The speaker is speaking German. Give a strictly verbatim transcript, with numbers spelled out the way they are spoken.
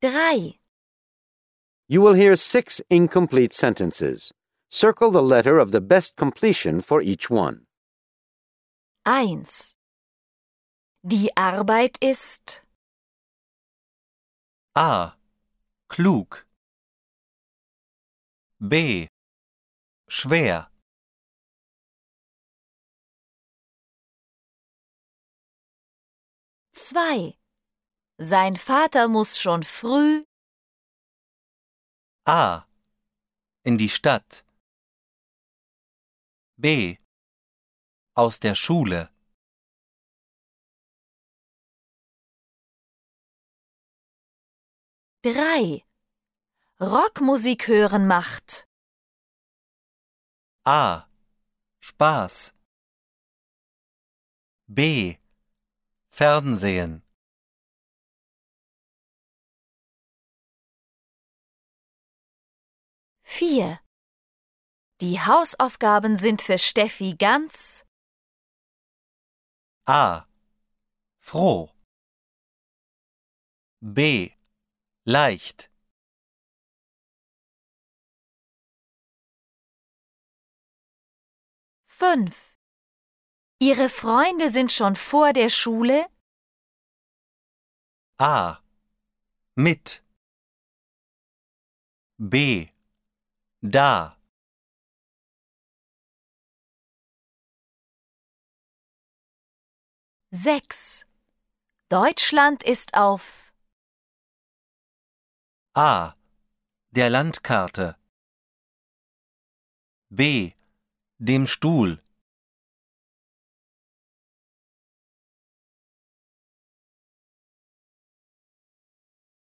drei, You will hear six incomplete sentences. Circle the letter of the best completion for each one. eins. Die Arbeit ist A. Klug. B. Schwer. zwei. Sein Vater muss schon früh A. In die Stadt. B. Aus der Schule. drei. Rockmusik hören macht A. Spaß. B. Fernsehen. vier. Die Hausaufgaben sind für Steffi ganz A. Froh. B. Leicht. fünf. Ihre Freunde sind schon vor der Schule A. Mit. B. Da. sechs. Deutschland ist auf A. Der Landkarte. B. Dem Stuhl.